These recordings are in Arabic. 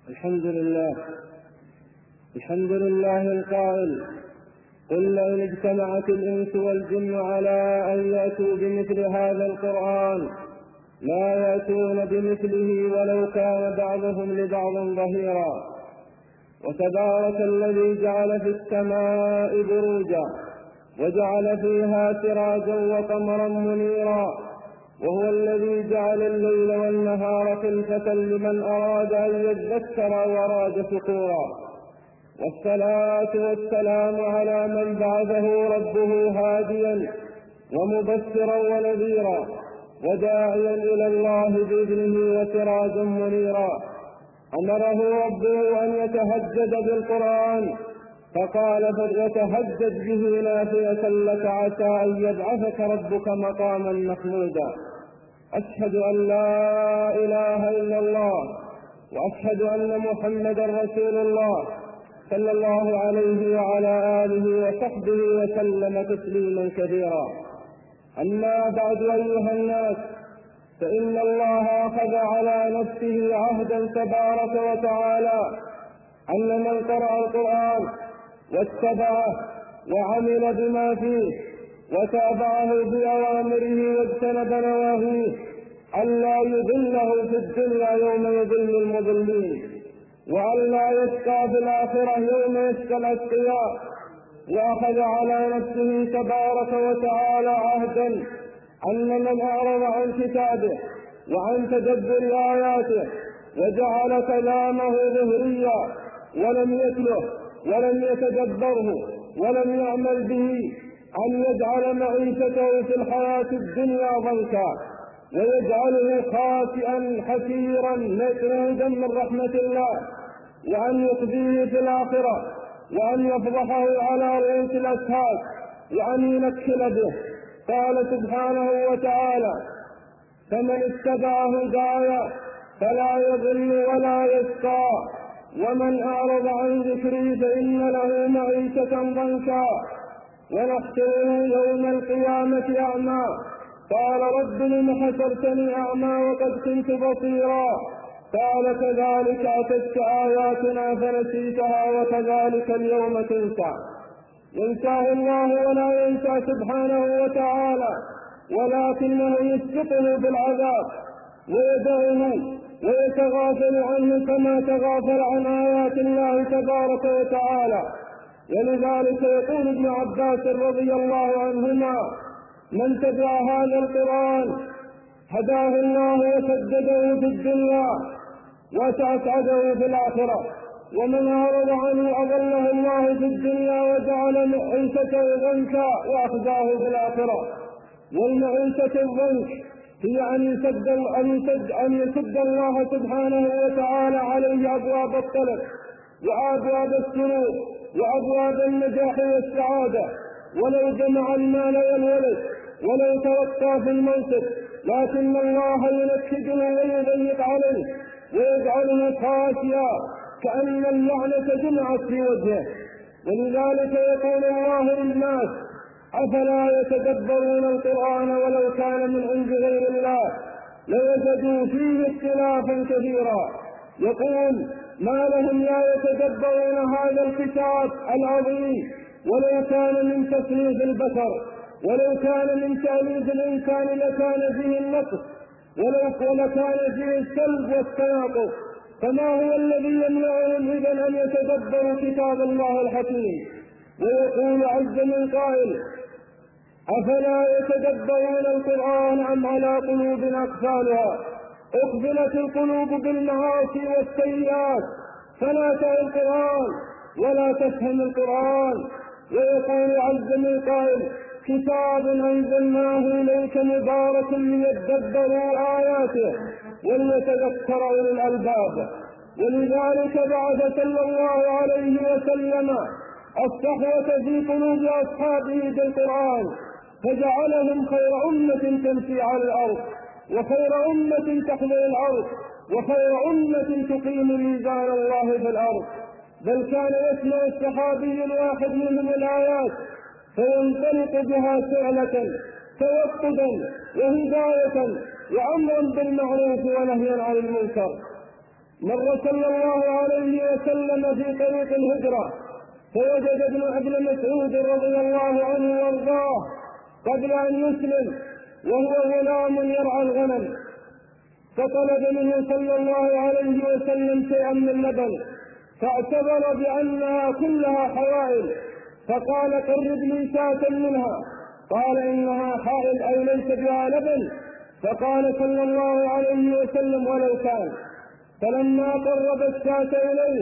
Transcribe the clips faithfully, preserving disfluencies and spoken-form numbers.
الحمد لله الحمد لله القائل: قل لئن اجتمعت الإنس والجن على أن يأتوا بمثل هذا القرآن لا يأتون بمثله ولو كان بعضهم لبعض ظهيرا. وتبارك الذي جعل في السماء بروجا وجعل فيها سراجا وقمرا منيرا، وهو الذي جعل الليل والنهار خلفة لمن أراد أن يذكر وأراد شكورا. والصلاة والسلام على من بعثه ربه هاديا ومبشرا ونذيرا وداعيا إلى الله بإذنه وسراجا منيرا. أمره ربه أن يتهجد بالقرآن فقال: فليتهجد به نافلة لك عسى أن يبعثك ربك مقاما محمودا. أشهد أن لا إله إلا الله وأشهد أن محمدا رسول الله صلى الله عليه وعلى آله وصحبه وسلم تسليما كثيرا. أما بعد أيها الناس، فإن الله أخذ على نفسه عهدا تبارك وتعالى أن من قرأ القرآن واتبعه وعمل بما فيه وتابعه بأوامره واجتنب نواهيه ألا يضله في الدنيا يوم يضل المضلين، وألا يشقى في الآخرة يوم يشقى الأشقياء. وأخذ على نفسه تبارك وتعالى عهدا أن من أعرض عن كتابه وعن تدبر آياته وجعل كلامه ظهريا ولم يتله ولم يتدبره ولم يعمل به أن يجعل معيشته في الحياة الدنيا ضنكا ويجعله خاسئا حسيرا مطرودا من رحمة الله، وأن يخزيه في الآخرة، وأن يفضحه على رؤوس الأشهاد، وأن ينكل به. قال سبحانه وتعالى: فمن اتبع هدايا فلا يضل ولا يشقى ومن أعرض عن ذكري فإن له معيشة ضنكا ونحشره يوم القيامة أعمى. قال: رب لم حشرتني أعمى وقد كنت بصيرا. قال: كذلك أتتك آياتنا فنسيتها وكذلك اليوم تنسى. ينساه الله ولا ينسى سبحانه وتعالى، ولكنه يسقطه بالعذاب ويدعه ويتغافل عنه كما تغافل عن آيات الله تبارك وتعالى. ولذلك يقول ابن عباس رضي الله عنهما: من تبع هذا القرآن هداه الله وسدده في الدنيا وتأسعده في الآخرة، ومن أعرض عنه أضله الله في الدنيا وجعل معيشته ضنكا وأخزاه في الآخرة. والمعيشة الضنك هي أن يسد, أن يسد, أن يسد الله سبحانه وتعالى عليه أبواب الطلب وأبواب السرور وأبواب النجاح والسعادة، ولو جمع المال والولد ولو توقع في المنصب، لكن الله ينكده ويضيق عليه ويجعله خاسئا كأن اللعنة جمعت في وجهه. ولذلك يقول الله للناس: أفلا يتدبرون القرآن ولو كان من عند غير الله لوجدوا فيه اختلافا كثيرا. يقول: ما لهم لا يتدبرون هذا الكتاب العظيم ولو كان من تصنيف البشر، ولو كان من تأليف الإنسان لكان فيه النقص ولو لكان فيه السلب والتناقض. فما هو الذي يمنعهم إذن أن يتدبروا كتاب الله الحكيم؟ ويقول عز من قائل: أفلا يتدبرون القرآن أم على قلوب أقفالها أقبلت القلوب بالمعاصي والسيئات فلا تعي القرآن ولا تفهم القرآن. ويقول عز من قائل: كتاب أنزلناه إليك مبارك ليدبروا آياته وليتذكر أولو الألباب. ولذلك بعث صلى الله عليه وسلم الصحوة في قلوب أصحابه بالقرآن فجعلهم خير أمة تمشي على الأرض وخير أمة تحمل الأرض وخير أمة تقيم ميزان الله في الأرض. بل كان يسمع الصحابي الواحد منهم الآيات فينطلق بها فعلة توقدا وهداية وأمرا بالمعروف ونهيا عن المنكر. مر صلى الله عليه وسلم في طريق الهجرة فوجد ابن مسعود رضي الله عنه وارضاه قبل أن يسلم وهو غلام يرعى الغنم، فطلب منه صلى الله عليه وسلم شيئا من لبن فاعتبر بأنها كلها حوائل، فقال قرب لي شاة منها، قال إنها حائل أي ليس بها لبن، فقال صلى الله عليه وسلم ولو كان. فلما قرب الشاة إليه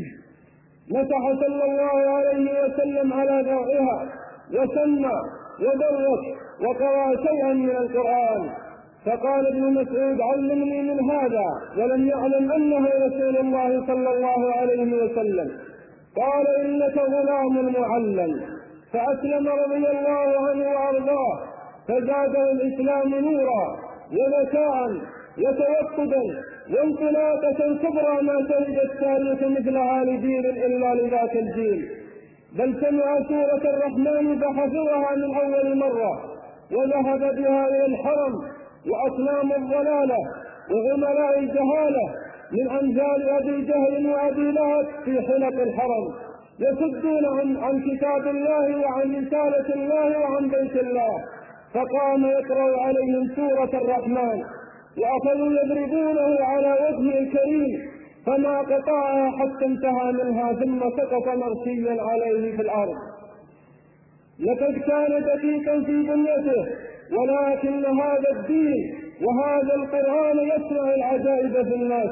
مسح صلى الله عليه وسلم على ذرعها وسمى وبرك وقرأ شيئا من القرآن، فقال ابن مسعود علمني من هذا، ولم يعلم أنه رسول الله صلى الله عليه وسلم. قال إنك غلام معلم، فأسلم رضي الله عنه وأرضاه، فزاده الإسلام نورا وذكاء وتوقدا وانطلاقة كبرى ما شهد التاريخ مثلها لدين إلا لذاك الدين، بل سمع سورة الرحمن فحفظها من أول مرة وذهب بها إلى الحرم وأصنام الضلالة وغملاء الجهالة من أمثال أبي جهل وأبي لهب في حلق الحرم يصدون عن, عن كتاب الله وعن رسالة الله وعن بيت الله، فقام يقرأ عليهم سورة الرحمن وأخذوا يضربونه على وجهه الكريم فما قطعها حتى انتهى منها ثم سقط مرسيا عليه في الأرض. لقد كان دقيقا في بنيته، ولكن هذا الدين وهذا القرآن يصنع العجائب في الناس.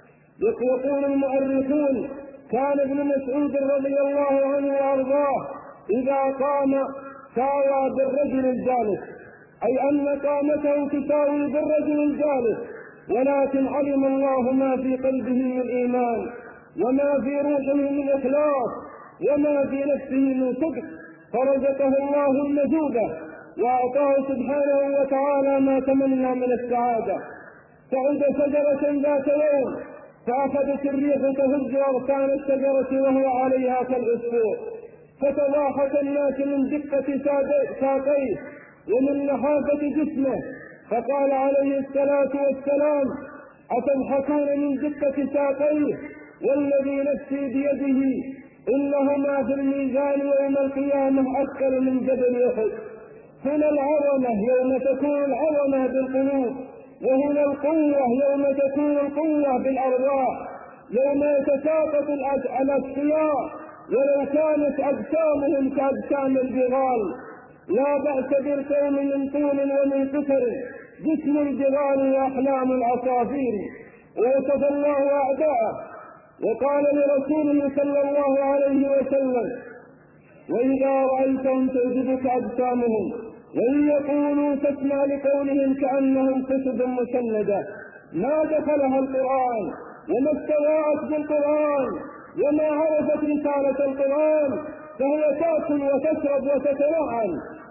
يقول المؤرخون كان ابن مسعود رضي الله عنه وأرضاه إذا قام ساوى بالرجل الجالس، أي أن قامته تساوي بالرجل الجالس، ولكن علم الله ما في قلبه من إيمان وما في روحه من إخلاص وما في نفسه من صدق، فرزقه الله المجودة وأعطاه سبحانه وتعالى ما تمنى من السعادة. صعد شجرة ذات يوم فأخذت الريح تهز أغصان الشجرة وهو عليها كالعصفور، فتضاحك الناس من دقة ساقيه ومن نحافة جسمه، فقال عليه الصلاة والسلام أتضحكون من دقة ساقيه والذي نفسي بيده إنهما في الميزان يوم القيامة أثقل من جبل أحد. هنا العظمة يوم تكون العظمة بالقلوب، وهنا القوة يوم تكون القوة بالأرواح، يوم يتساقط الأشقياء ولو كانت أجسامهم كأجسام الجبال. لا بأس بالقوم من طول ومن قصر، جسم الجبال وأحلام العصافير. ووصف الله أعداءه وقال لرسوله صلى الله عليه وسلم وإذا رأيتهم تعجبك أجسامهم وإن يقولوا تسمع لقولهم كأنهم خشب مسندة. ما دخلها القرآن وما استوعت بالقرآن وما عرفت رسالة القرآن، فهي تأكل وتشرب وتتنعم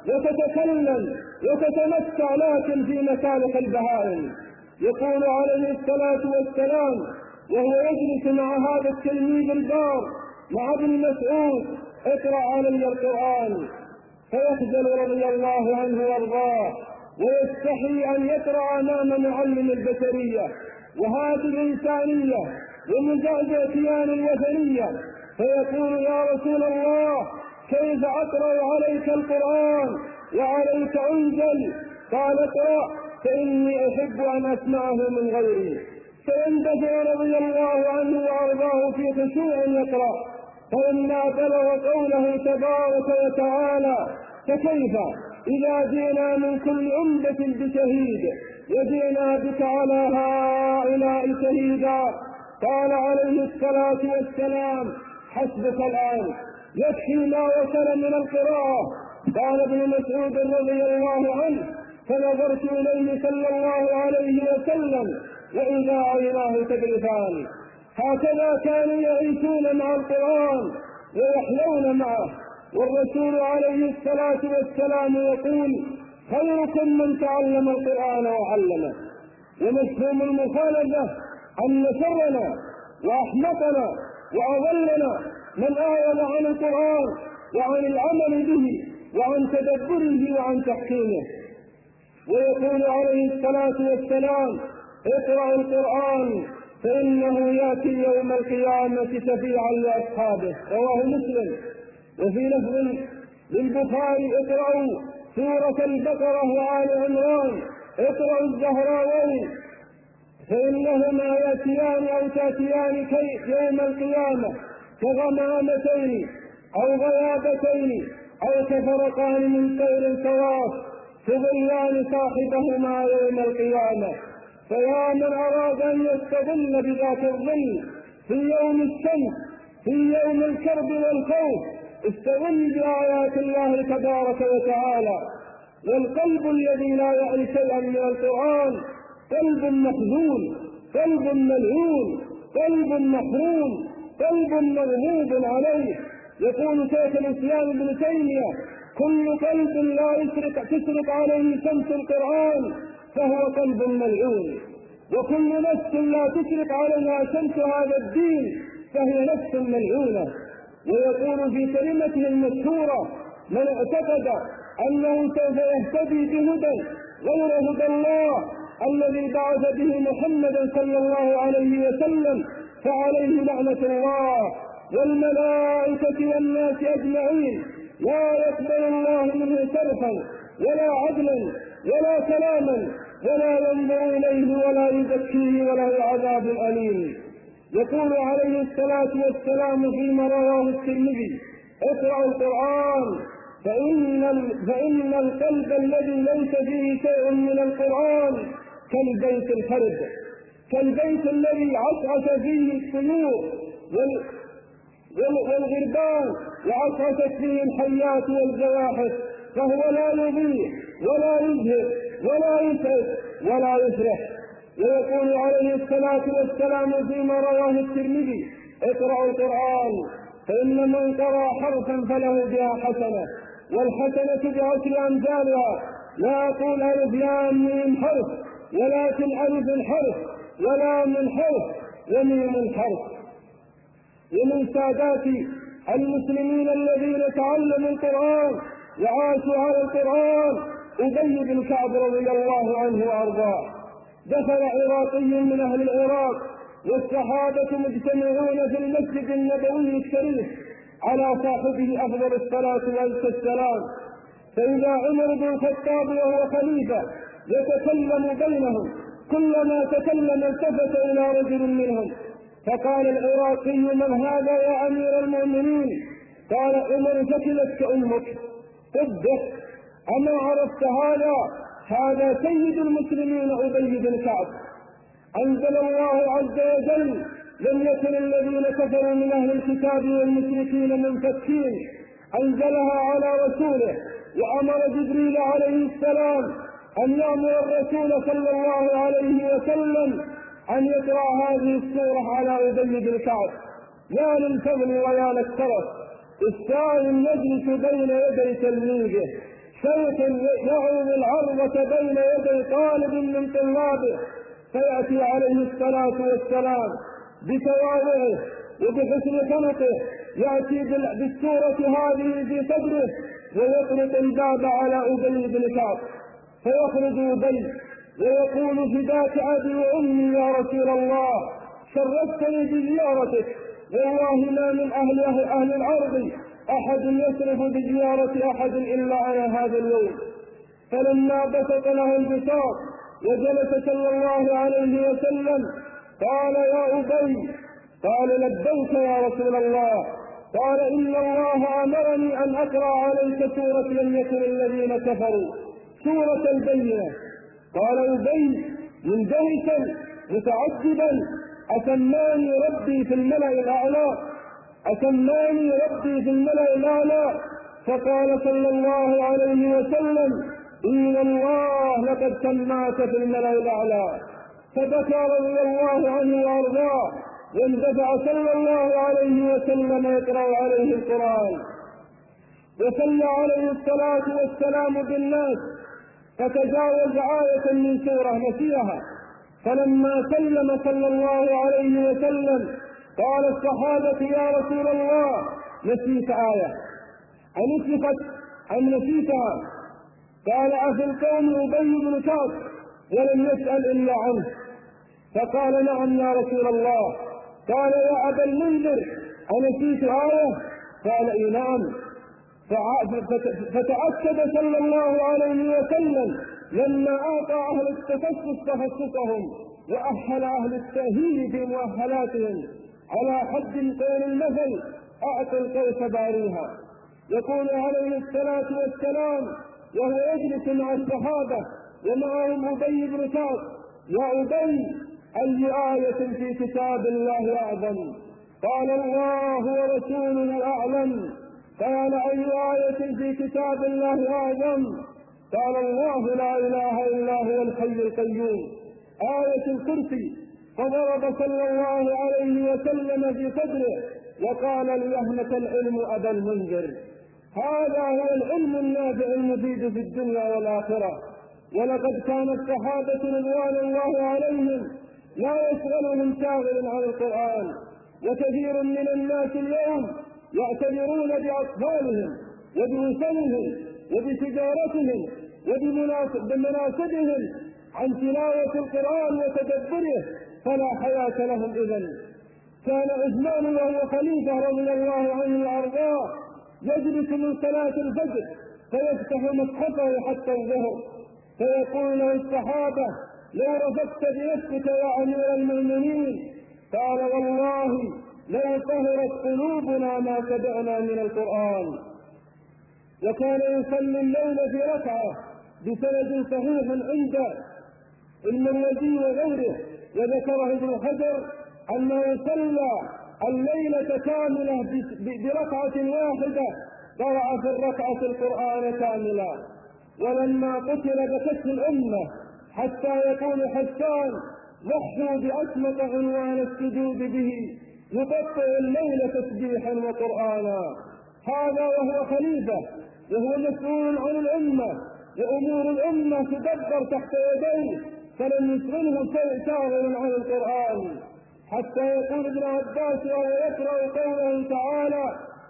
وتتكلم وتتمتع لكن في مكانة البهائم. يقول عليه الصلاة والسلام وهو يجلس مع هذا التلميذ البار مع ابن مسعود اقرأ علي القرآن، فيخجل رضي الله عنه وارضاه ويستحي أن يقرأ أمام معلم البشرية وهذه الإنسانية ومزعزع كيان الوثنية، فيقول يا رسول الله كيف أقرأ عليك القرآن وعليك أنزل؟ قال اقرأ فإني أحب أن أسمعه من غيري. فيندفع رضي الله عنه وأرضاه في خشوع يقرأ، فلما بلغ قوله تبارك وتعالى فكيف إذا جئنا من كل أمة بشهيد وجئنا بك على هؤلاء شهيدا، قال عليه الصلاة والسلام حسبك الآن يكفي ما وصل من القراءة. قال ابن مسعود رضي الله عنه فنظرت إليه صلى الله عليه وسلم وإذا عيناه تذرفان. هكذا كانوا يعيشون مع القرآن ويحلون معه، والرسول عليه الصلاة والسلام يقول خيركم من تعلم القرآن وعلمه. ومفهوم المخالفة أن شرنا وأحمقنا وأضلنا من أعرض عن القرآن وعن العمل به وعن تدبره وعن تحكيمه. ويقول عليه الصلاة والسلام اقرأ القرآن فإنه يأتي يوم القيامة شفيعا لأصحابه. رواه مسلم. وفي لفظ للبخاري: اقرأوا سورة البقرة وآل عمران، اقرأوا الزهراوين، فإنهما يأتيان أو تأتيان يوم القيامة كغمامتين أو غيابتين أو كفرقان من طير سواف تظلان صاحبهما يوم القيامة. فيا من أراد أن يستظل بذات الظل في يوم الشمس في يوم الكرب والخوف استظل بآيات الله تبارك وتعالى. والقلب الذي لا يعي شيئا من القرآن قلب مخذول، قلب ملعون، قلب محروم، قلب مغضوب عليه. يقول شيخ الإسلام ابن تيمية: كل قلب لا يشرق تشرق عليه شمس القرآن فهو قلب ملعون، وكل نفس لا تشرق عليها شمس هذا الدين فهي نفس ملعونة. ويقول في كلمته المشهورة: من اعتقد أنه سوف يهتدي بهدى غير هدى الله الذي بعث به محمدا صلى الله عليه وسلم فعليه لعنة الله والملائكة والناس أجمعين، لا يقبل الله منه صرفا ولا عدلا ولا كلاما ولا ينظر إليه ولا يزكيه وله عذاب أليم. يقول عليه الصلاة والسلام فيما رواه الترمذي: اقرأوا القرآن فإن, فإن القلب الذي ليس فيه شيء من القرآن كالبيت الخرب، كالبيت الذي عشعش فيه الطيور والغربان وعشعشت فيه الحيات والزواحف، فهو لا يضيع ولا يزهر ولا يسعد ولا يفرح. ويقول عليه الصلاة والسلام فيما رواه الترمذي: اقرأوا القرآن فإن من قرأ حرفا فله بها حسنة والحسنة بعشر أمثالها. لا أقول ألف لام ميم حرف، ولكن ألف حرف ولام حرف وميم حرف. ومن سادات المسلمين الذين تعلموا القرآن وعاشوا على القرآن أبي بن كعب رضي الله عنه وأرضاه. دخل عراقي من أهل العراق والصحابة مجتمعون في المسجد النبوي الشريف على صاحبه أفضل الصلاة والسلام، فإذا عمر بن الخطاب وهو خليفة يتكلم بينهم، كلما تكلم التفت إلى رجل منهم فقال العراقي: من هذا يا أمير المؤمنين؟ قال عمر: ثكلتك أمك. صدق، أما عرفت هذا؟ هذا سيد المسلمين أبي بن كعب. أنزل الله عز وجل: لم يكن الذين كفروا من أهل الكتاب والمشركين منفكين، أنزلها على رسوله، وأمر جبريل عليه السلام أن يأمر الرسول صلى الله عليه وسلم أن يقرأ هذه السورة على أبي بن كعب. يا للفضل ويا للشرف، السائل يجلس بين يدي تلميذه، شيخ يعرض العرضة بين يدي طالب من طلابه، فيأتي عليه الصلاة والسلام بتواضعه وبحسن خلقه يأتي بالسورة هذه في صدره ويطرق الباب على أبي بن كعب، فيخرج أبي ويقول: فداك أبي وأمي يا رسول الله، شرفتني بزيارتك، والله ما من أهل, أهل الأرض أحد يشرف بزيارة أحد إلا أنا هذا اليوم. فلما بسط له البساط وجلس صلى الله عليه وسلم قال: يا أبي. قال: لبيك يا رسول الله. قال: إن الله أمرني أن أقرأ عليك سورة لم يكن الذين كفروا، سورة البينة. قال أبي مندهشا متعجبا: أسماني ربي في الملأ الأعلى، أسماني ربي في الملأ الأعلى. فقال صلى الله عليه وسلم: إن الله لقد سماك في الملأ الأعلى. فبكى رضي الله عنه وأرضاه، واندفع صلى الله عليه وسلم يقرأ عليه القرآن. وصلى عليه الصلاة والسلام بالناس، فتجاوز آية من سورة نسيها، فلما سلم صلى الله عليه وسلم قال الصحابة: يا رسول الله، نسيت آية، أنسخت أم نسيتها؟ قال: أفي القوم أبي بن كعب، ولم يسأل إلا عنه. فقال نعم يا رسول الله. قال يا أبا المنذر أنسيت آية؟ قال إيه نعم. فتأكد صلى الله عليه وسلم لما أعطى أهل التخصص تخصصهم وأهل أهل التأهيل في مؤهلاتهم على حد قول المثل أعطى القوس باريها. يقول عليه الصلاة والسلام وهو يجلس مع الصحابة ومعهم أبي بن كعب: يا أبي أي آية في كتاب الله أعظم؟ قال الله ورسوله أعلم. قال أي آية في كتاب الله أعظم؟ قال الله لا إله إلا هو الحي القيوم، آية الكرسي. فضرب صلى الله عليه وسلم في صدره وقال ليهنك العلم أبا المنذر. هذا هو العلم النافع المفيد في الدنيا والآخرة. ولقد كان الصحابة رضوان الله عليهم لا يشغلهم شاغل عن القرآن، وكثير من الناس اليوم يعتبرون بأطفالهم وبوسمهم وبتجارتهم وبمناسبهم عن تلاوة القرآن وتدبره، فلا حياة لهم إذن. كان عثمان وهو خليفة رضي الله عنه الأرضاء يجلس من صلاة الفجر فيفتح مصحفه حتى الظهر فيقول له الصحابة: لو رفقت بنفسك يا أمير المؤمنين. قال: والله لو طهرت قلوبنا ما تبعنا من القرآن. وكان يصلي الليل في ركعة بسند صحيح عند المروزي وغيره، وذكره ابن حجر أنه صلى الليلة كاملة بركعة واحدة قرأ في الركعة القرآن كاملا. ولما قتل بكته الأمة حتى يقول حسان: ضحوا بأسمق عنوان السجود به يقطع الليل تسبيحا وقرآنا. هذا وهو خليفة وهو مسؤول عن الأمة وأمور الأمة تدبر تحت يديه، فلم يشغله شيء شاغل عن القرآن. حتى يقول ابن عباس وهو يقرأ قوله تعالى: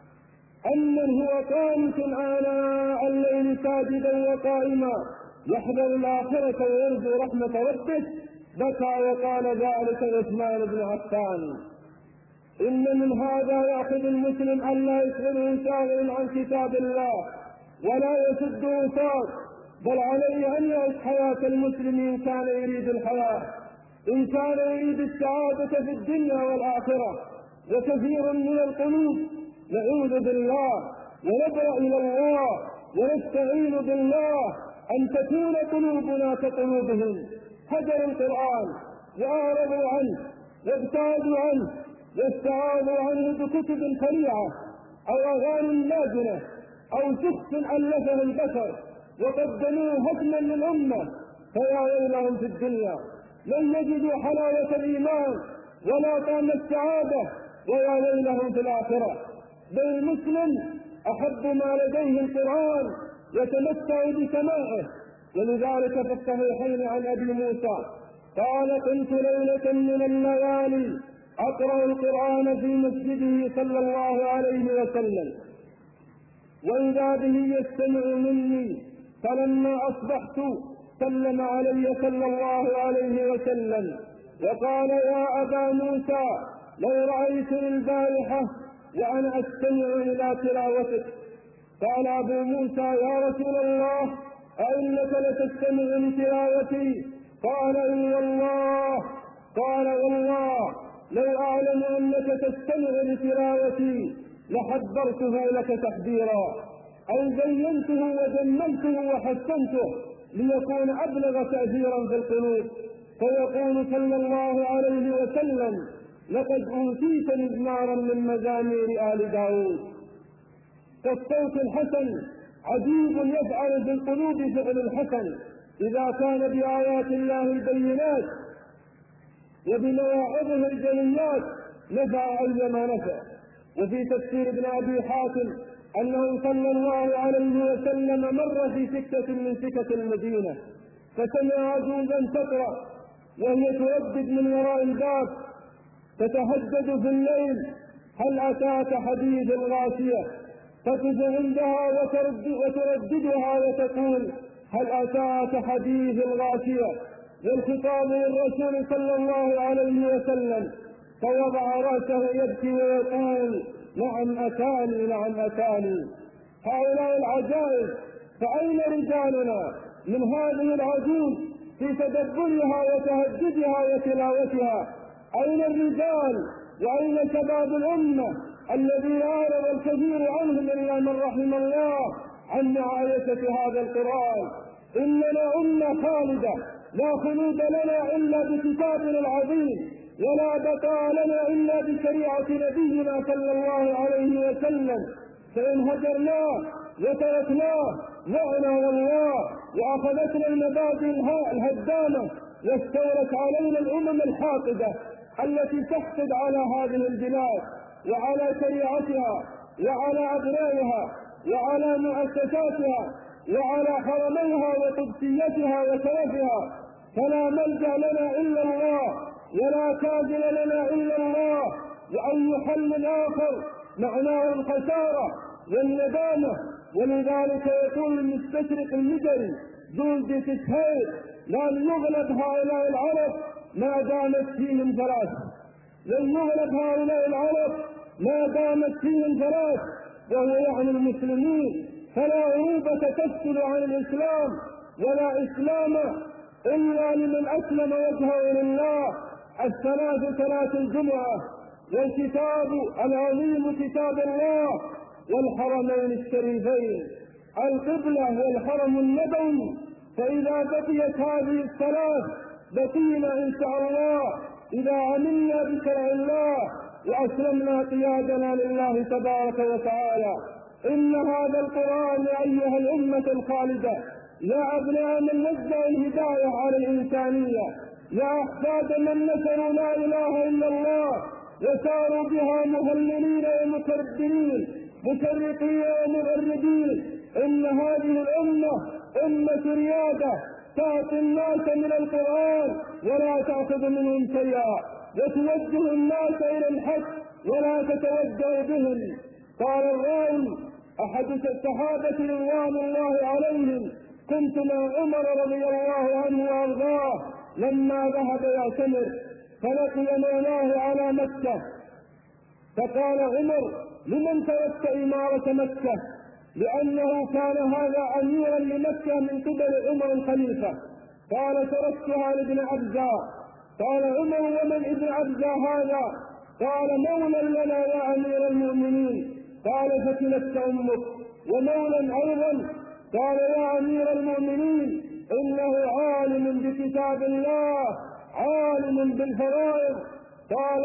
أمن هو قانت آناء الليل ساجدا وقائما يحذر الآخرة ويرجو رحمة ربه، بكى وقال ذلك عثمان بن عفان. إن من هذا يأخذ المسلم أن لا يشغله شاغل عن كتاب الله ولا يسده فاق، بل عليه أن يعيش حياة المسلم إن كان يريد الحياة، إن كان يريد السعادة في الدنيا والآخرة. وكثير من القلوب نعوذ بالله ونبرأ إلى الله ونستعين بالله أن تكون قلوبنا كقلوبهم، هجروا القرآن وأعرضوا عنه وابتعدوا عنه واستعاذوا عنه بكتب خليعة أو أغاني لازنة أو شخص ألفه البشر وقدموه هدما للأمة، فيا ويلهم في الدنيا لن يجدوا حلاوة الإيمان ولا طعم السعادة، ويا ويلهم في الآخرة. بل المسلم أحب ما لديه القرآن يتمتع بسماعه. ولذلك في الصحيحين عن أبي موسى قال: كنت ليلة من الليالي أقرأ القرآن في مسجده صلى الله عليه وسلم وإذا به يستمع مني، فلما أصبحت سلم علي صلى الله عليه وسلم وقال: يا أبا موسى لو رأيتني البارحة وأنا أستمع إلى تلاوتك. قال أبو موسى: يا رسول الله أئنك لتستمع لتلاوتي؟ قال: إي والله. قال: والله لو أعلم أنك تستمع لتلاوتي لحذرته لك تحذيرا، أو زينته وجملته وحسنته ليكون أبلغ تأثيرا في القلوب. فيقول صلى الله عليه وسلم: لقد أوتيت مزمارا من مزامير آل داود. فالصوت الحسن عجيب يفعل في القلوب فعل الحسن إذا كان بآيات الله البينات وبمواعظه الجليات نفع أيما نفع. وفي تفسير ابن أبي حاتم أنه صلى الله عليه وسلم مر في سكة من سكك المدينة فسمع عجوزا تقرأ وهي تردد من وراء الباب تتهدد في الليل: هل أتاك حديث الغاشية؟ تقف عندها وترد وترددها وتقول: هل أتاك حديث الغاشية؟ والخطاب للرسول صلى الله عليه وسلم، فوضع رأسه يبكي ويقول: نعم أتاني نعم أتاني. هؤلاء العجائب، فأين رجالنا من هذه العجوز في تدبرها وتهجدها وتلاوتها؟ أين الرجال وأين شباب الأمة الذين أعرض الكثير عنهم إلا من رحم الله عن معايشة هذا القرآن؟ إننا أمة خالدة، لا خلود لنا إلا بكتابنا العظيم، ولا بقاء لنا إلا بشريعة نبينا صلى الله عليه وسلم. فإن هجرناه وتركناه وعنا والله وأخذتنا المبادئ الهدامة واستولت علينا الأمم الحاقدة التي تحقد على هذه البلاد وعلى شريعتها وعلى أبنائها وعلى مؤسساتها وعلى حرميها وقدسيتها وشرفها. فلا ملجأ لنا إلا الله ولا كاذب لنا إلا الله، وأي حل آخر معناه الخسارة والندامة. ولذلك يقول المستشرق المدري جولد تشهير: لن يغلب هؤلاء العرب ما دامت فيهم ثلاث، لن يغلب هؤلاء العرب ما دامت فيهم ثلاث، وهو يعني المسلمين. فلا عروبة تفصل عن الإسلام ولا إسلام إلا لمن أسلم وجهه لله. الثلاث ثلاث الجمعة، والكتاب العظيم كتاب الله، والحرمين الشريفين القبلة والحرم النبوي. فإذا بقيت هذه الثلاث بقينا إن شاء الله إذا عملنا بشرع الله وأسلمنا قيادنا لله تبارك وتعالى. إن هذا القرآن أيها الأمة الخالدة، يا أبناء من نزع الهداية على الإنسانية، يا أحفاد من نشروا لا إله إلا الله وساروا بها مهللين ومكبرين مشرقين ومغربين. إن هذه الأمة أمة ريادة تعطي الناس من القرآن ولا تأخذ منهم شيئا، وتوجه الناس إلى الحق ولا تتوجه بهم. قال الراوي أحد الصحابة رضوان الله عليهم: كنت مع عمر رضي الله عنه وأرضاه لما ذهب يعتمر، فلقي مولاه على مكة، فقال عمر: لمن تركت إمارة مكة؟ لأنه كان هذا أميرا لمكة من قبل عمر الخليفة. قال: تركتها لابن عبزة. قال عمر: ومن ابن عبزة هذا؟ قال: مولى لنا يا أمير المؤمنين. قال: فتلك أمك. ومولى أيضا. قال: يا أمير المؤمنين إنه عالم بكتاب الله عالم بالفرائض. قال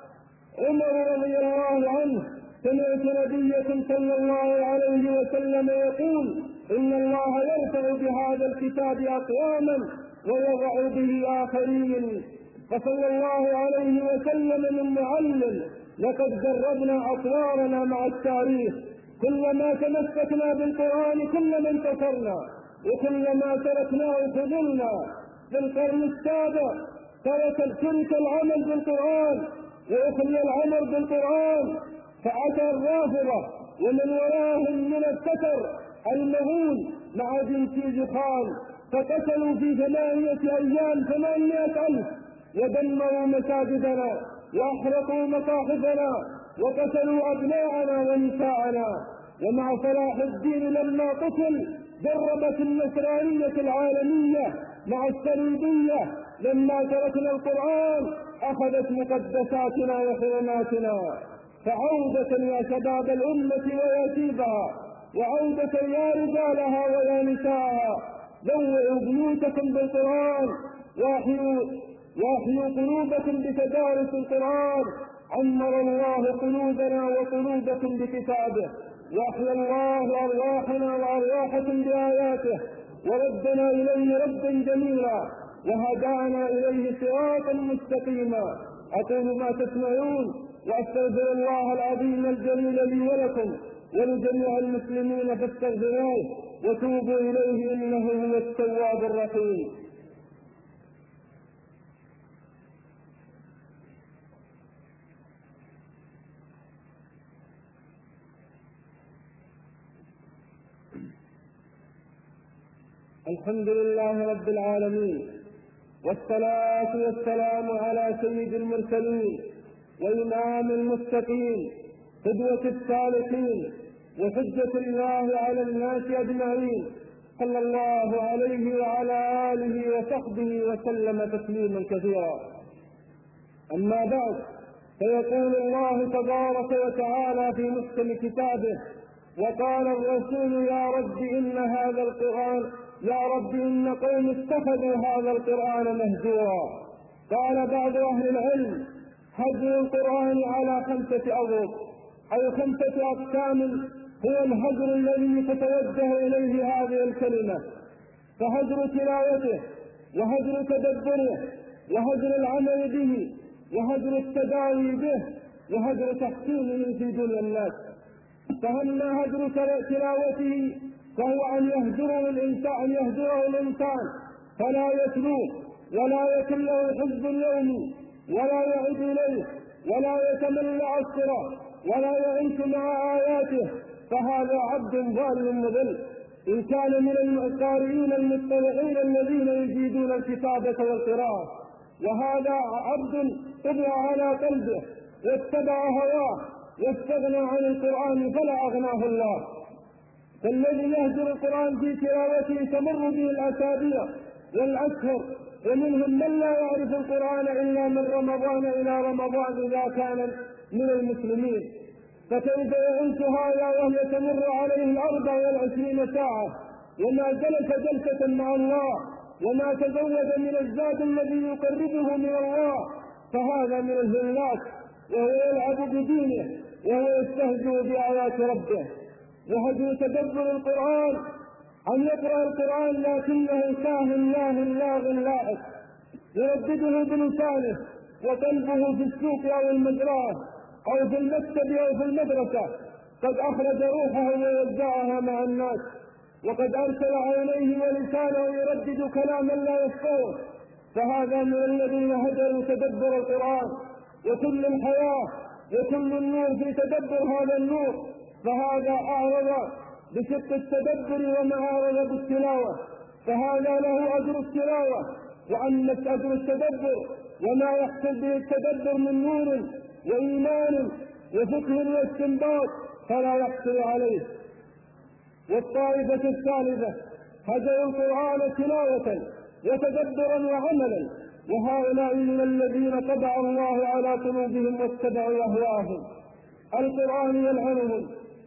عمر رضي الله عنه: سمعت نبيكم صلى الله عليه وسلم يقول: إن الله يرفع بهذا الكتاب أقواما ويضع به آخرين. فصلى الله عليه وسلم من معلم: لقد جربنا أطوارنا مع التاريخ، كلما تمسكنا بالقرآن كلما انتصرنا، وكلما تركناه خذلنا. في القرن السابع ترك العمل بالقرآن وأخلي العمل بالقرآن، فأتى الرافضة ومن وراهم من الكفر المغول مع جنكيز خان، فقتلوا في ثمانية أيام ثمانية ألف، ودمروا مساجدنا وأحرقوا مصاحفنا وقتلوا أبناءنا ونساءنا. ومع صلاح الدين لما قتل جربت النصرانية العالمية مع الصليبية، لما تركنا القرآن أخذت مقدساتنا وحرماتنا. فعودة يا شباب الأمة ويا شيبها، وعودة يا رجالها ويا نساءها، لوعوا بيوتكم بالقرآن، واحيوا واحيوا قلوبكم بتدارس القرآن. عمر الله قلوبنا وقلوبكم بكتابه، واحيا الله أرواحنا وأرواحكم بآياته، وردنا إليه ردا جميلا، وهدانا إليه صراطا مستقيما. أقول ما تسمعون، وأستغفر الله العظيم الجليل لي ولكم ولجميع المسلمين فاستغفروه وتوبوا إليه إنه هو التواب الرحيم. الحمد لله رب العالمين، والصلاة والسلام على سيد المرسلين وإمام المتقين قدوة الصالحين وحجة الله على الناس أجمعين، صلى الله عليه وعلى آله وصحبه وسلم تسليما كثيرا. أما بعد، فيقول الله تبارك وتعالى في محكم كتابه: وقال الرسول يا رب إن هذا القرآن يا رب إن قوم اتخذوا هذا القرآن مهجورا. قال بعض أهل العلم: هجر القرآن على خمسة أضرب أو خمسة أقسام، هو الهجر الذي تتوجه إليه هذه الكلمة، فهجر تلاوته، وهجر تدبره، وهجر العمل به، وهجر التداوي به، وهجر تحكيمه في دنيا الناس. فأما هجر تلاوته فهو أن يهجره الإنسان أن يهجره الإنسان فلا يتلوه ولا يكن له حزب يومي ولا يعد إليه ولا يتملع الصراط ولا يعيش مع آياته، فهذا عبد ضال مضل إن كان من القارئين المطلعين الذين يجيدون الكتابة والقراءة، وهذا عبد طبع على قلبه واتبع هواه واستغنى عن القرآن فلا أغناه الله. فالذي يهجر القرآن في تلاوته تمر به الأسابيع والأشهر، ومنهم من لا يعرف القرآن إلا من رمضان إلى رمضان إذا كان من المسلمين، فكيف يعيش هذا وهي تمر عليه الأربع والعشرين ساعة وما جلس جلسة مع الله وما تزود من الزاد الذي يقربه من الله؟ فهذا من الهلاك، وهو يلعب بدينه وهو يستهزئ بآيات ربه. وهجر تدبر القرآن أن يقرأ القرآن لكنه ساهل لاهٍ لاغ لائق يردده بلسانه وقلبه في السوق أو المزرعة أو في المكتب أو في المدرسة، قد أخرج روحه ووزعها مع الناس، وقد أرسل عينيه ولسانه يردد كلاما لا يفقهه، فهذا من الذين هجروا تدبر القرآن. وكل الحياة وكل النور في تدبر هذا النور، فهذا أعرض بشق التدبر وما أعرض بالتلاوة، فهذا له أجر التلاوة، وأما أجر التدبر وما يحصل به التدبر من نور وإيمان وفقه واستنباط فلا يحصل عليه. والطائفة الثالثة هجروا القرآن تلاوة وتدبرا وعملا، وهؤلاء من الذين طبع الله على قلوبهم واتبعوا أهواءهم. القرآن يلعنهم،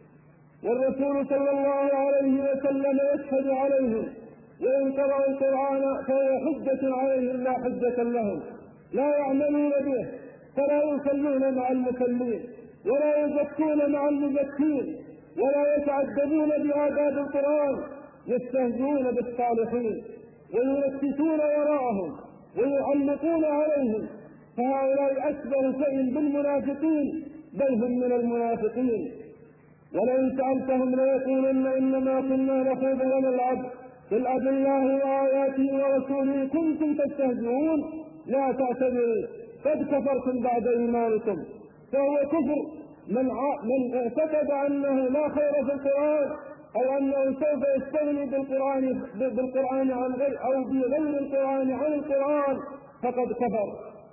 والرسول صلى الله عليه وسلم يشهد عليهم، وإن قرأوا القرآن فهو حجة عليهم لا حجة لهم، لا يعملون به، فلا يصلون مع المصلين ولا يزكون مع المزكين ولا يتعددون بآداب القرآن، يستهزئون بالصالحين ويركسون وراءهم ويعلقون عليهم، فهؤلاء أكبر شيء بالمنافقين، بل هم من المنافقين. ولئن سألتهم ليقولن إنما كنا نخوض ونلعب قل أب الله وآياته ورسوله كنتم تستهزئون لا تعتذروا قد كفرتم بعد إيمانكم. فهو كفر من من اعتقد أنه لا خير في القرآن أو أنه سوف يستغني بالقرآن بالقرآن عن غير أو بغير القرآن عن القرآن فقد كفر.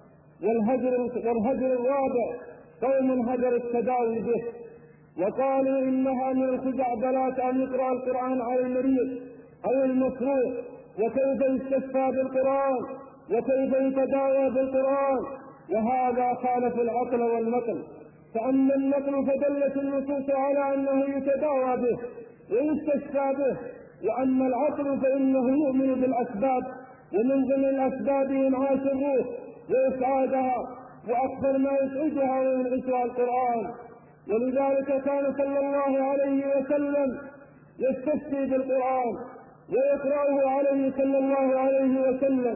والهجر والهجر الرابع قوم هجر التداوي به، وقالوا إنها من الخزعبلات أن يقرأ القرآن على المريض أو المصروف، وكيف يستشفى بالقرآن وكيف يتداوى بالقرآن، وهذا خالف العقل والنقل. فأما النقل فدلت النصوص على أنه يتداوى به ويستشفى به، وأما العقل فإنه يؤمن بالأسباب، ومن ضمن الأسباب إنعاش الروح وإسعادها، وأكثر ما يسعدها وينعشها القرآن. ولذلك كان صلى الله عليه وسلم يستشفي بالقرآن ويقرأه عليه صلى الله عليه وسلم.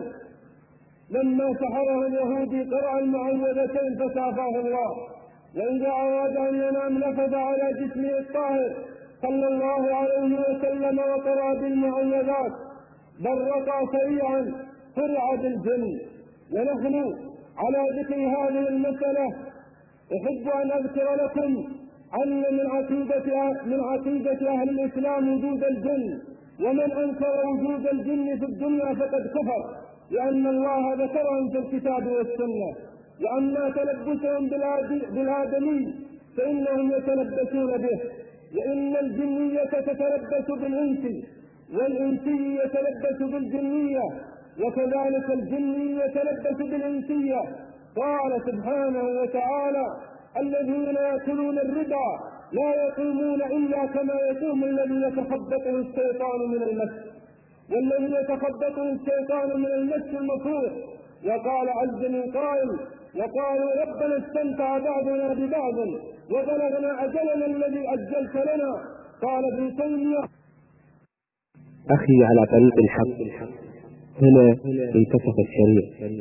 لما سحره اليهودي قرأ المعوذتين فشافاه الله، وإذا أراد أن ينام نفذ على جسمه الطاهر صلى الله عليه وسلم وقرأ بالمعوذات، برقا سريعا فرع بالجن. ونحن على ذكر هذه المسألة أحب أن أذكر لكم أن من عقيدة من عقيدة أهل الإسلام وجود الجن، ومن أنكر وجود الجن في الدنيا فقد كفر، لأن الله ذكرهم في الكتاب والسنة. وأما تلبسهم بالآدمي فإنهم يتلبسون به، وإن الجنية تتلبس بالإنس، والإنسي يتلبس بالجنية، وكذلك الجني يتلبس بالإنسية. قال سبحانه وتعالى: الذين يأكلون الربا لا يقومون إلا كما يقوم الذي يتخبطه الشيطان من المس، والذي يتخبطه الشيطان من المس المكروه. وقال عز من قائل: وقالوا ربنا استمتع بعضنا ببعض وبلغنا أجلنا الذي أجلت لنا. قال ابن تيمية: أخي على طريق الحق هنا انكشف الشريع.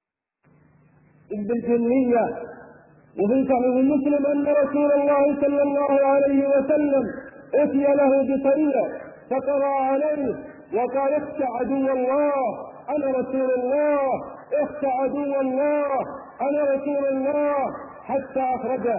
بالجنية. وفي صحيح مسلم أن رسول الله صلى الله عليه وسلم أتي له بطريقة فقرأ عليه وقال: اخشى عدو الله أنا رسول الله، اخشى عدو الله أنا رسول الله، حتى أخرجه.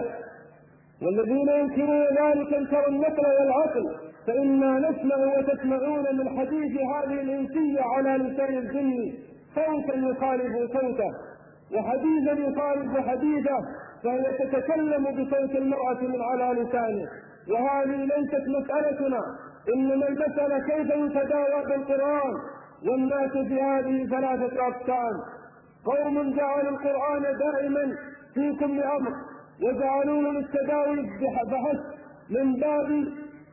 والذين ينكرون ذلك انكروا النقل والعقل، فإنا نسمع وتسمعون من حديث هذه الإنسية على لسان الجن صوتا يخالف صوته وحديثا يخالف حديثه، فهي تتكلم بصوت المرأة من على لسانه. وهذه ليست مسألتنا، إنما المسألة كيف يتداوى بالقرآن. والناس في هذه ثلاثة أقسام: قوم جعلوا القرآن دائما في كل أمر وجعلوه للتداوي بحث من باب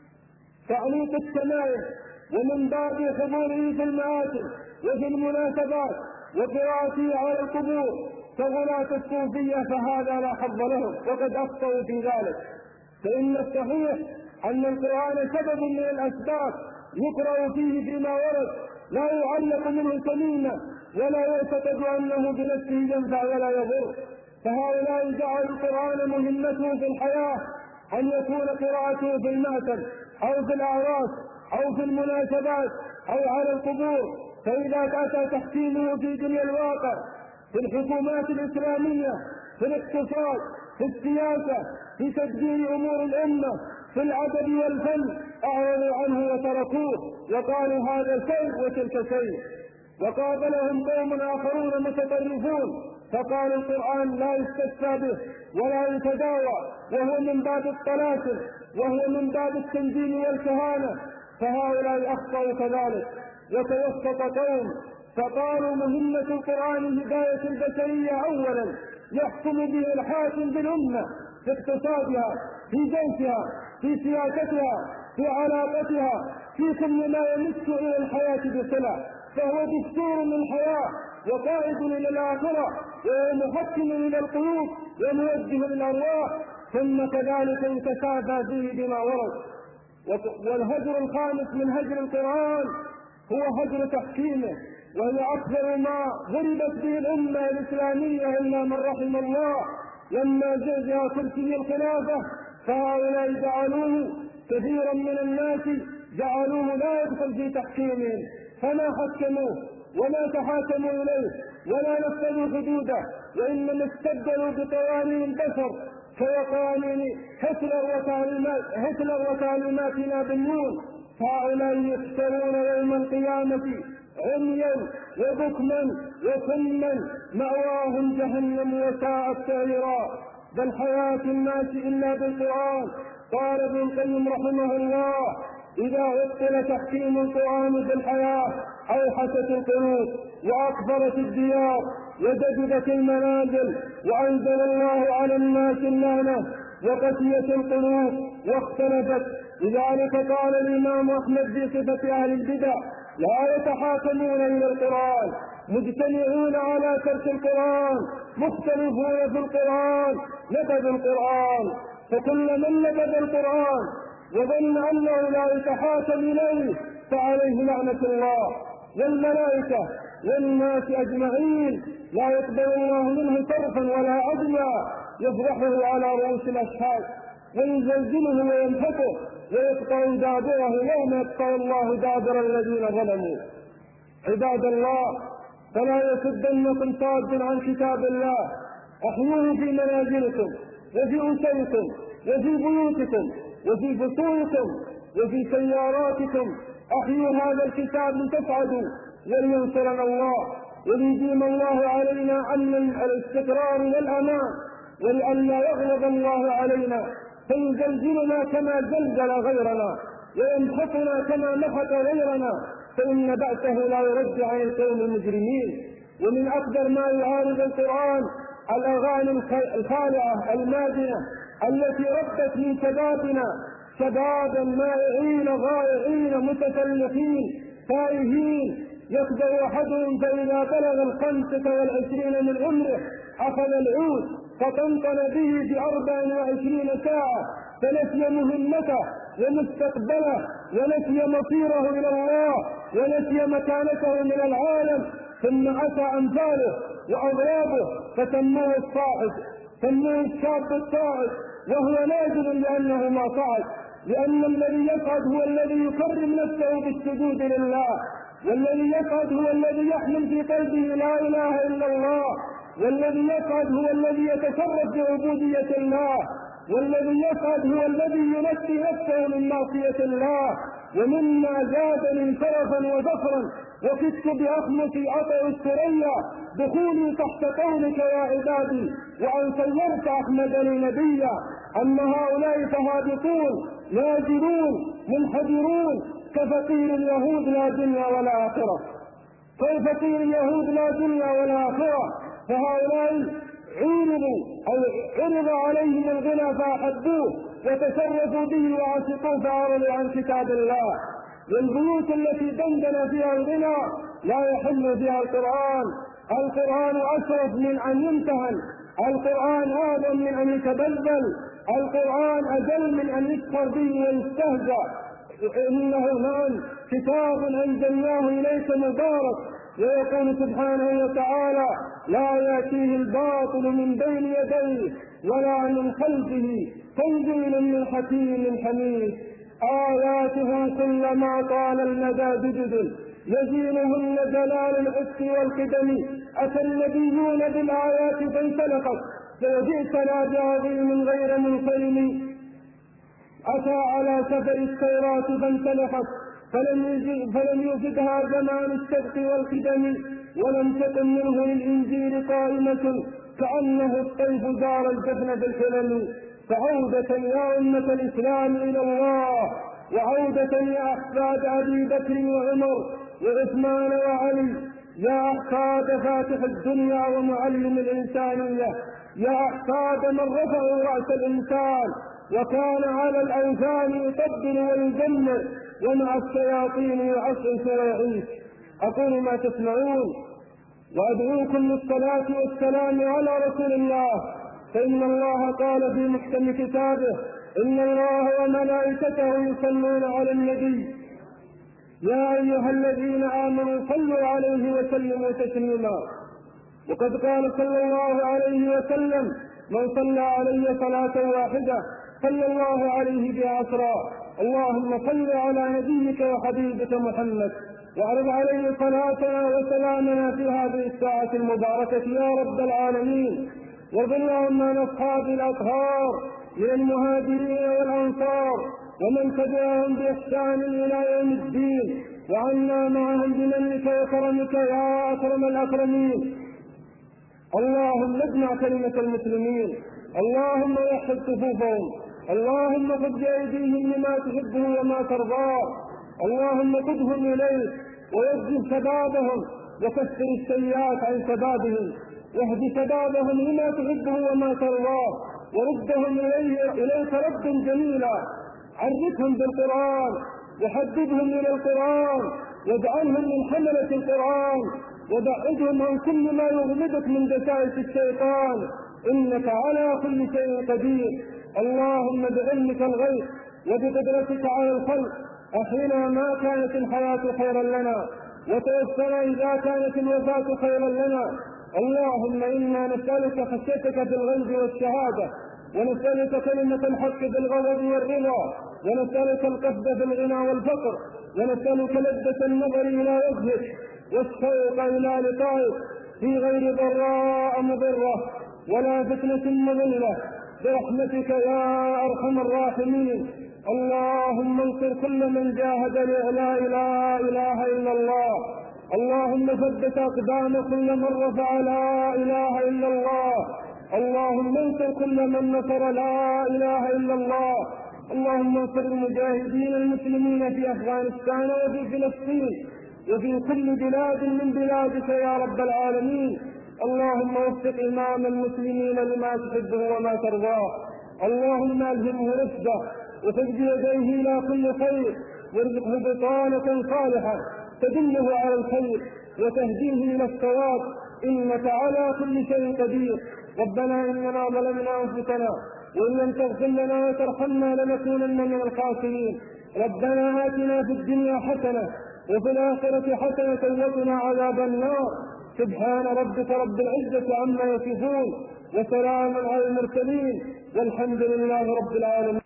تعليق الشمائل، ومن باب حضوره في المآتم وفي المناسبات وقراءته على القبور كغلاة الصوفية، فهذا لا حظ لهم وقد أخطأوا في ذلك. فإن الصحيح أن القرآن سبب من الأسباب يقرأ فيه فيما ورد، لا يعلق منه كلمة ولا يعتقد أنه بنفسه ينفع ولا يضر. فهؤلاء جعلوا القرآن مهمته في الحياة أن يكون قراءته في المأتم أو في الأعراس أو في المناسبات أو على القبور. فإذا أتى تحكيمه في دنيا الواقع، في الحكومات الإسلامية، في الاقتصاد، في السياسة، في تدبير أمور الأمة، في العدد والفن، أعرضوا عنه وتركوه وقالوا هذا شيء وتلك شيء. وقابلهم قوم آخرون متطرفون فقالوا القرآن لا يستشفى به ولا يتداوى، وهو من باب الطلاسم وهو من باب التنجيم والكهانة. فهؤلاء أخطأوا كذلك. وتوسط قوم فقالوا مهمة القرآن هداية البشرية أولا، يحكم به الحاكم بالأمة في اقتصادها، في جيشها، في سياستها، في علاقتها، في كل ما يمس إلى الحياة بصلة، فهو دستور للحياة وقائد إلى الآخرة ومحكم إلى القلوب وموجه للأرواح. ثم كذلك يتشافى فيه بما ورد. والهجر الخامس من هجر القرآن هو هجر تحكيمه، وهي أكثر ما غربت به الأمة الإسلامية إلا من رحم الله. لما زعزع كرسي الخلافة فهؤلاء جعلوه كثيرا من الناس جعلوه لا يدخل في تحكيمهم، فما حكموه وما تحاكموا إليه ولا نفذوا حدوده، وإنما استبدلوا بقوانين البشر كقوانين هتلر وتعليمات نابليون. هؤلاء يحشرون يوم القيامة عميا وبكما وصما مأواهم جهنم وساءت سعيرا. بل حياة الناس إلا بالقرآن. قال ابن القيم رحمه الله: إذا عطل تحكيم القرآن في الحياة أوحشت القلوب وأكبرت الديار وجددت المنازل وأنزل الله على الناس اللعنة وقسيت القلوب واختلفت. لذلك قال الإمام أحمد في صفة أهل البدع: لا يتحاكمون إلى القرآن، مجتمعون على ترك القرآن، مختلفون في القرآن، نبذ القرآن. فكل من نبذ القرآن وظن أنه لا يتحاكم إليه فعليه لعنة الله والملائكة والناس أجمعين، لا يقبل الله منه صرفا ولا عدلا، يفضحه على رؤوس الأشهاد ويزلزله وينفقه ويقطع دابره يوم يقطع الله دابر الذين ظلموا. عباد الله، فلا يصدنكم صاد عن كتاب الله، احيوه في منازلكم وفي أسركم وفي بيوتكم وفي فصولكم وفي سياراتكم، احيوا هذا الكتاب لتسعدوا ولينصرنا الله. وليديم الله علينا أمن الاستقرار والأمان، ولئلا يغلب الله علينا فيزلزلنا كما زلزل غيرنا ويمحقنا كما محق غيرنا، فإن بأسه لا يرد عن القوم المجرمين. ومن أقدر ما يعارض القرآن الأغاني الخالعة المادنة التي ربت من شبابنا شبابا مائعين غائعين متسلخين تائهين، يخدع أحدهم فإذا بلغ الخمسة والعشرين من عمره أخذ العود فطنطن به بأربع وعشرين ساعة فنسي مهمته ومستقبله ونسي مصيره إلى الله ونسي مكانته من العالم، ثم أتى أمثاله وأضرابه فسموه الصاعد، سموه الشاب الصاعد، وهو نازل لأنه ما صعد، لأن الذي يصعد هو الذي يكرم نفسه بالسجود لله، والذي يصعد هو الذي يحمل في قلبه لا إله إلا الله، والذي يصعد هو الذي يتصرف بعبودية الله، والذي يصعد هو الذي ينسي نفسه من معصية الله. ومما زادني شرفا وفخرا وكدت بأخمصي عطر الثريا دخولي تحت قولك يا عبادي وأن صيرت أحمد لي نبيا، أن هؤلاء فهابطون نازلون منحدرون كفقير اليهود لا دنيا ولا آخرة، كفقير اليهود لا دنيا ولا آخرة. فهؤلاء عرضوا أو عرض عليهم الغنى فأحبوه وتشرفوا به وعشقوه فأعرضوا عن كتاب الله. والبيوت التي دندن فيها الغنى لا يحل فيها القرآن، القرآن أشرف من أن يمتهن، القرآن أعظم من أن يتبذل، القرآن أجل من أن يسخر به ويستهزأ. إنه نعم كتاب أنزلناه إليك مبارك، ويقول سبحانه وتعالى لا يأتيه الباطل من بين يديه ولا من خلفه تنزيل من حكيم حميد، آياته كلما طال المدى جدد يزينهن جلال العسك والقدم، أتى النبيون بالآيات فانسلقت فجئتنا بعظيم غير منصرم، أتى على سفر التوراة فانسلقت فلم يجدها زمان السبق والقدم، ولم تكن منه للإنجيل قائمة كأنه الطيف زار الجفن بالحلم. فعودة يا أمة الإسلام إلى الله، وعودة يا أحفاد أبي بكر وعمر وعثمان وعلي، يا أحفاد فاتح الدنيا ومعلم الإنسانية، يا أحفاد من رفعوا رأس الإنسان وكان على الأوثان يطبل ويجمر ومع الشياطين يعصص ويعيش. أقول ما تسمعون وأدعوكم للصلاة والسلام على رسول الله، فإن الله قال في محكم كتابه إن الله وملائكته يصلون على النبي يا أيها الذين آمنوا صلوا عليه وسلموا تسليما. وقد قال صلى الله عليه وسلم من صلى علي صلاة واحدة صلى الله عليه بعشرا. اللهم صل على نبيك وحبيبك محمد وأعرض عليه صلاتنا وسلامنا في هذه الساعة المباركة يا رب العالمين. وارض اللهم عن أصحاب الأطهار من المهاجرين والأنصار ومن تبعهم بإحسان إلى يوم الدين، وعنا معهم بمنك وكرمك يا أكرم الأكرمين. اللهم اجمع كلمة المسلمين، اللهم وحد صفوفهم، اللهم خذ بأيديهم لما تحبه وما ترضاه، اللهم خذهم إليك ويجزل شبابهم وكسر السيئات عن شبابهم، واهد شبابهم لما تحبه وما ترضاه، وردهم إليه إليك ردا جميلا. عرفهم بالقرآن وحددهم إلى القرآن واجعلهم من حملة القرآن، وبعدهم عن كل ما يغلبك من دسائس الشيطان، إنك على كل شيء قدير. اللهم بعلمك الغيب وبقدرتك على الخلق أحينا ما كانت الحياة خيرا لنا، وتوفنا إذا كانت الوفاة خيرا لنا. اللهم إنا نسألك خشيتك في الغيب والشهادة، ونسألك كلمة الحق بالغضب والرضا، ونسألك القصد في الغنى والفقر، ونسألك لذة النظر إلى وجهك والشوق إلى لقائك في غير ضراء مضرة ولا فتنة مضلة برحمتك يا أرحم الراحمين. اللهم انصر كل من جاهد لا إله إلا الله، اللهم ثبت أقدام كل من رفع لا إله إلا الله. اللهم انصر كل من نصر لا إله إلا الله. اللهم انصر المجاهدين المسلمين في أفغانستان وفي فلسطين وفي كل بلاد من بلادك يا رب العالمين. اللهم وفق إمام المسلمين لما تحبه وما ترضاه. اللهم ألهمه رشده وسد يديه إلى كل خير، وارزقه بطانة صالحة تدله على الخير وتهديه إلى الصواب، إنك على كل شيء قدير. ربنا إننا ظلمنا أنفسنا وإن لم تغفر لنا وترحمنا لنكونن من الخاسرين. ربنا آتنا في الدنيا حسنة وفي الآخرة حسنة وقنا عذاب النار. سبحان ربك رب العزة عما يصفون وسلام على المرسلين والحمد لله رب العالمين.